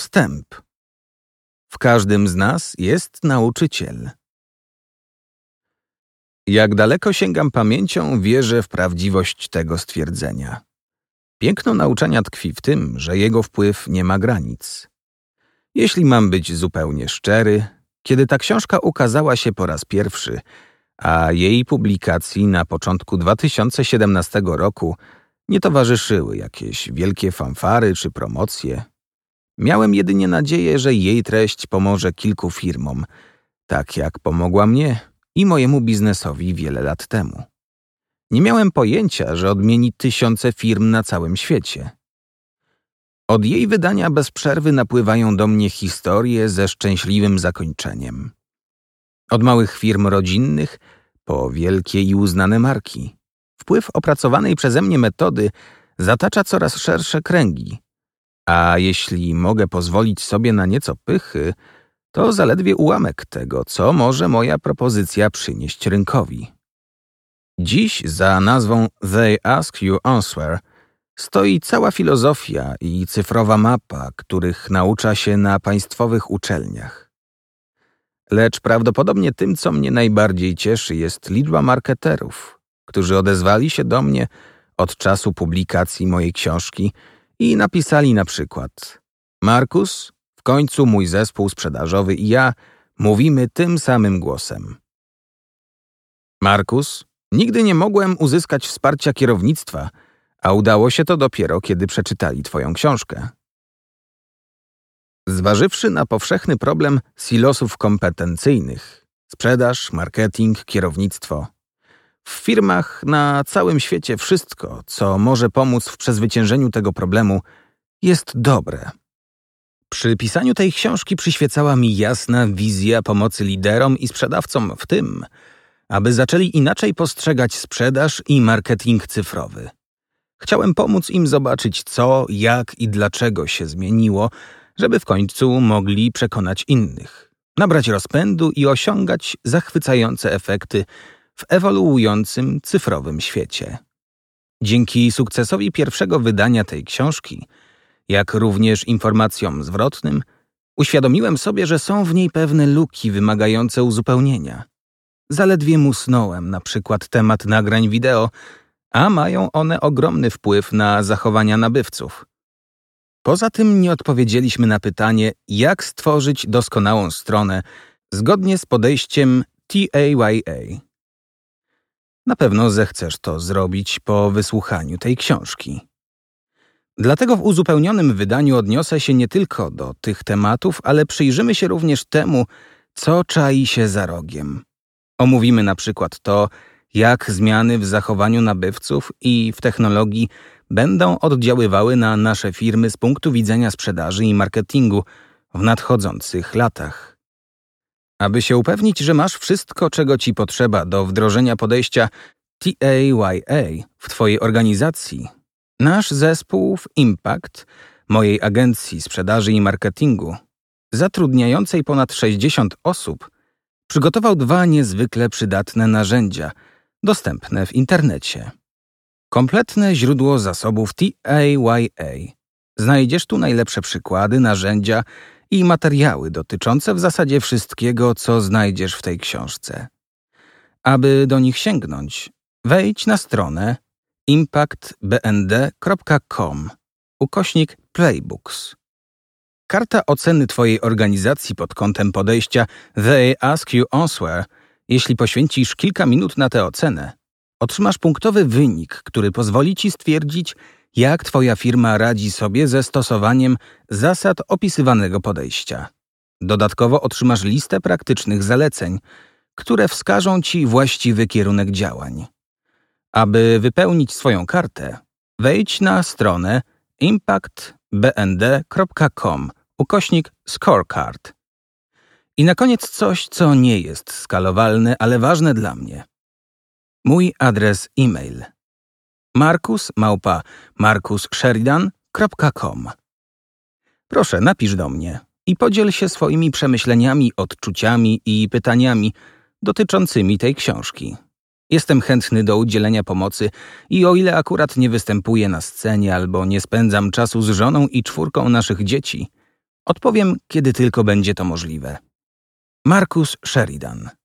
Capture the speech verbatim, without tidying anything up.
Wstęp. W każdym z nas jest nauczyciel. Jak daleko sięgam pamięcią, wierzę w prawdziwość tego stwierdzenia. Piękno nauczania tkwi w tym, że jego wpływ nie ma granic. Jeśli mam być zupełnie szczery, kiedy ta książka ukazała się po raz pierwszy, a jej publikacji na początku dwa tysiące siedemnastego roku nie towarzyszyły jakieś wielkie fanfary czy promocje, miałem jedynie nadzieję, że jej treść pomoże kilku firmom, tak jak pomogła mnie i mojemu biznesowi wiele lat temu. Nie miałem pojęcia, że odmieni tysiące firm na całym świecie. Od jej wydania bez przerwy napływają do mnie historie ze szczęśliwym zakończeniem. Od małych firm rodzinnych po wielkie i uznane marki. Wpływ opracowanej przeze mnie metody zatacza coraz szersze kręgi. A jeśli mogę pozwolić sobie na nieco pychy, to zaledwie ułamek tego, co może moja propozycja przynieść rynkowi. Dziś za nazwą They Ask You Answer stoi cała filozofia i cyfrowa mapa, których naucza się na państwowych uczelniach. Lecz prawdopodobnie tym, co mnie najbardziej cieszy, jest liczba marketerów, którzy odezwali się do mnie od czasu publikacji mojej książki i napisali na przykład: Markus, w końcu mój zespół sprzedażowy i ja mówimy tym samym głosem. Markus, nigdy nie mogłem uzyskać wsparcia kierownictwa, a udało się to dopiero, kiedy przeczytali twoją książkę. Zważywszy na powszechny problem silosów kompetencyjnych, sprzedaż, marketing, kierownictwo, w firmach na całym świecie wszystko, co może pomóc w przezwyciężeniu tego problemu, jest dobre. Przy pisaniu tej książki przyświecała mi jasna wizja pomocy liderom i sprzedawcom w tym, aby zaczęli inaczej postrzegać sprzedaż i marketing cyfrowy. Chciałem pomóc im zobaczyć, co, jak i dlaczego się zmieniło, żeby w końcu mogli przekonać innych, nabrać rozpędu i osiągać zachwycające efekty w ewoluującym cyfrowym świecie. Dzięki sukcesowi pierwszego wydania tej książki, jak również informacjom zwrotnym, uświadomiłem sobie, że są w niej pewne luki wymagające uzupełnienia. Zaledwie musnąłem na przykład temat nagrań wideo, a mają one ogromny wpływ na zachowania nabywców. Poza tym nie odpowiedzieliśmy na pytanie, jak stworzyć doskonałą stronę zgodnie z podejściem T A Y A. Na pewno zechcesz to zrobić po wysłuchaniu tej książki. Dlatego w uzupełnionym wydaniu odniosę się nie tylko do tych tematów, ale przyjrzymy się również temu, co czai się za rogiem. Omówimy na przykład to, jak zmiany w zachowaniu nabywców i w technologii będą oddziaływały na nasze firmy z punktu widzenia sprzedaży i marketingu w nadchodzących latach. Aby się upewnić, że masz wszystko, czego ci potrzeba do wdrożenia podejścia T A Y A w twojej organizacji, nasz zespół w Impact, mojej agencji sprzedaży i marketingu, zatrudniającej ponad sześćdziesiąt osób, przygotował dwa niezwykle przydatne narzędzia, dostępne w internecie. Kompletne źródło zasobów T A Y A. Znajdziesz tu najlepsze przykłady, narzędzia i materiały dotyczące w zasadzie wszystkiego, co znajdziesz w tej książce. Aby do nich sięgnąć, wejdź na stronę impact b n d kropka com ukośnik playbooks. Karta oceny twojej organizacji pod kątem podejścia They Ask You Answer. Jeśli poświęcisz kilka minut na tę ocenę, otrzymasz punktowy wynik, który pozwoli ci stwierdzić, jak twoja firma radzi sobie ze stosowaniem zasad opisywanego podejścia. Dodatkowo otrzymasz listę praktycznych zaleceń, które wskażą ci właściwy kierunek działań. Aby wypełnić swoją kartę, wejdź na stronę impact b n d kropka com ukośnik scorecard. I na koniec coś, co nie jest skalowalne, ale ważne dla mnie. Mój adres e-mail markus małpa markussheridan kropka com. Proszę, napisz do mnie i podziel się swoimi przemyśleniami, odczuciami i pytaniami dotyczącymi tej książki. Jestem chętny do udzielenia pomocy i o ile akurat nie występuję na scenie albo nie spędzam czasu z żoną i czwórką naszych dzieci, Odpowiem, kiedy tylko będzie to możliwe. Marcus Sheridan.